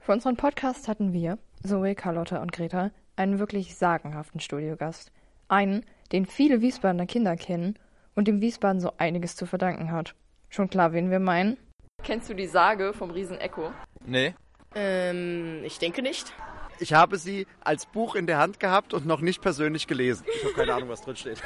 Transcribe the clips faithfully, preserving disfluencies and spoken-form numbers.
Für unseren Podcast hatten wir, Zoe, Carlotta und Greta, einen wirklich sagenhaften Studiogast. Einen, den viele Wiesbadener Kinder kennen und dem Wiesbaden so einiges zu verdanken hat. Schon klar, wen wir meinen? Kennst du die Sage vom Riesen Echo? Nee. Ähm, ich denke nicht. Ich habe sie als Buch in der Hand gehabt und noch nicht persönlich gelesen. Ich habe keine Ahnung, was drin steht.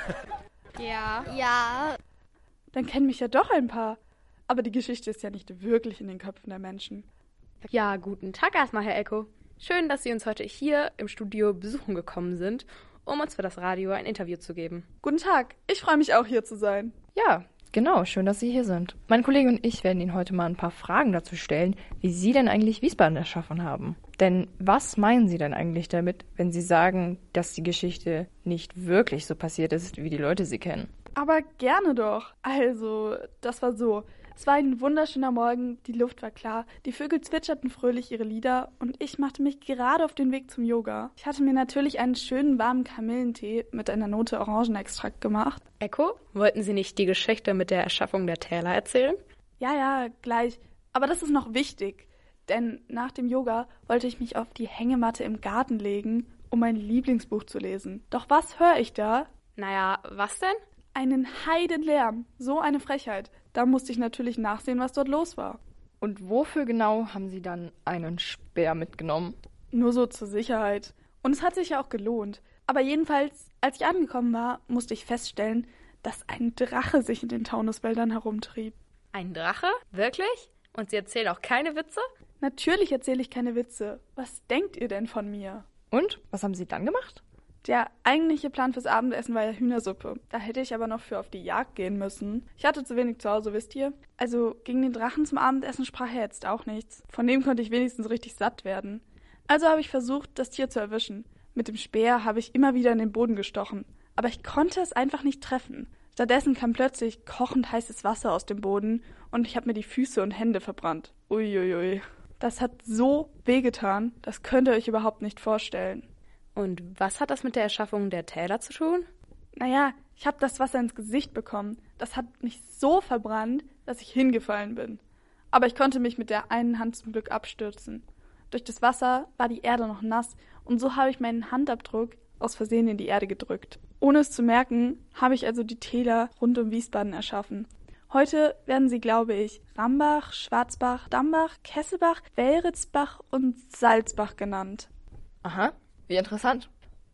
Ja. Ja. Dann kennen mich ja doch ein paar. Aber die Geschichte ist ja nicht wirklich in den Köpfen der Menschen. Ja, guten Tag erstmal, Herr Echo. Schön, dass Sie uns heute hier im Studio besuchen gekommen sind, um uns für das Radio ein Interview zu geben. Guten Tag, ich freue mich auch hier zu sein. Ja, genau, schön, dass Sie hier sind. Mein Kollege und ich werden Ihnen heute mal ein paar Fragen dazu stellen, wie Sie denn eigentlich Wiesbaden erschaffen haben. Denn was meinen Sie denn eigentlich damit, wenn Sie sagen, dass die Geschichte nicht wirklich so passiert ist, wie die Leute sie kennen? Aber gerne doch. Also, das war so. Es war ein wunderschöner Morgen, die Luft war klar, die Vögel zwitscherten fröhlich ihre Lieder und ich machte mich gerade auf den Weg zum Yoga. Ich hatte mir natürlich einen schönen warmen Kamillentee mit einer Note Orangenextrakt gemacht. Echo, wollten Sie nicht die Geschichte mit der Erschaffung der Täler erzählen? Ja, ja, gleich. Aber das ist noch wichtig, denn nach dem Yoga wollte ich mich auf die Hängematte im Garten legen, um mein Lieblingsbuch zu lesen. Doch was höre ich da? Naja, was denn? Einen Heidenlärm. So eine Frechheit. Da musste ich natürlich nachsehen, was dort los war. Und wofür genau haben Sie dann einen Speer mitgenommen? Nur so zur Sicherheit. Und es hat sich ja auch gelohnt. Aber jedenfalls, als ich angekommen war, musste ich feststellen, dass ein Drache sich in den Taunuswäldern herumtrieb. Ein Drache? Wirklich? Und Sie erzählen auch keine Witze? Natürlich erzähle ich keine Witze. Was denkt ihr denn von mir? Und? Was haben Sie dann gemacht? Der eigentliche Plan fürs Abendessen war ja Hühnersuppe. Da hätte ich aber noch für auf die Jagd gehen müssen. Ich hatte zu wenig zu Hause, wisst ihr? Also gegen den Drachen zum Abendessen sprach er jetzt auch nichts. Von dem konnte ich wenigstens richtig satt werden. Also habe ich versucht, das Tier zu erwischen. Mit dem Speer habe ich immer wieder in den Boden gestochen. Aber ich konnte es einfach nicht treffen. Stattdessen kam plötzlich kochend heißes Wasser aus dem Boden und ich habe mir die Füße und Hände verbrannt. Uiuiui. Das hat so wehgetan, das könnt ihr euch überhaupt nicht vorstellen. Und was hat das mit der Erschaffung der Täler zu tun? Naja, ich habe das Wasser ins Gesicht bekommen. Das hat mich so verbrannt, dass ich hingefallen bin. Aber ich konnte mich mit der einen Hand zum Glück abstürzen. Durch das Wasser war die Erde noch nass und so habe ich meinen Handabdruck aus Versehen in die Erde gedrückt. Ohne es zu merken, habe ich also die Täler rund um Wiesbaden erschaffen. Heute werden sie, glaube ich, Rambach, Schwarzbach, Dambach, Kesselbach, Welritzbach und Salzbach genannt. Aha. Wie interessant.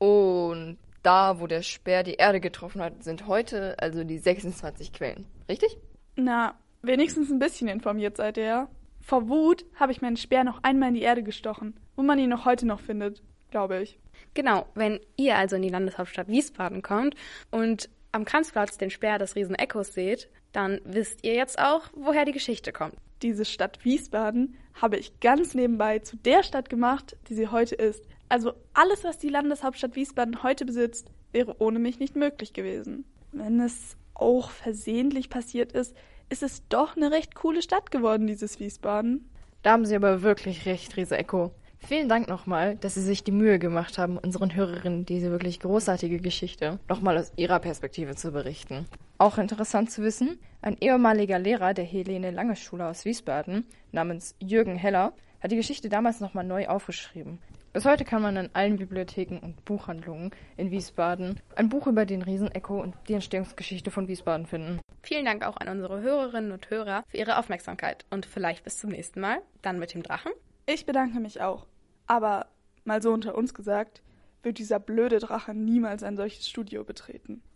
Und da, wo der Speer die Erde getroffen hat, sind heute also die sechsundzwanzig Quellen. Richtig? Na, wenigstens ein bisschen informiert seid ihr ja. Vor Wut habe ich meinen Speer noch einmal in die Erde gestochen, wo man ihn noch heute noch findet, glaube ich. Genau, wenn ihr also in die Landeshauptstadt Wiesbaden kommt und am Kranzplatz den Speer des Riesen Echos seht, dann wisst ihr jetzt auch, woher die Geschichte kommt. Diese Stadt Wiesbaden habe ich ganz nebenbei zu der Stadt gemacht, die sie heute ist. Also alles, was die Landeshauptstadt Wiesbaden heute besitzt, wäre ohne mich nicht möglich gewesen. Wenn es auch versehentlich passiert ist, ist es doch eine recht coole Stadt geworden, dieses Wiesbaden. Da haben Sie aber wirklich recht, Riese Echo. Vielen Dank nochmal, dass Sie sich die Mühe gemacht haben, unseren Hörerinnen diese wirklich großartige Geschichte nochmal aus Ihrer Perspektive zu berichten. Auch interessant zu wissen, ein ehemaliger Lehrer der Helene-Lange-Schule aus Wiesbaden namens Jürgen Heller hat die Geschichte damals nochmal neu aufgeschrieben. Bis heute kann man in allen Bibliotheken und Buchhandlungen in Wiesbaden ein Buch über den Riesen Echo und die Entstehungsgeschichte von Wiesbaden finden. Vielen Dank auch an unsere Hörerinnen und Hörer für ihre Aufmerksamkeit und vielleicht bis zum nächsten Mal, dann mit dem Drachen. Ich bedanke mich auch. Aber, mal so unter uns gesagt, wird dieser blöde Drache niemals ein solches Studio betreten.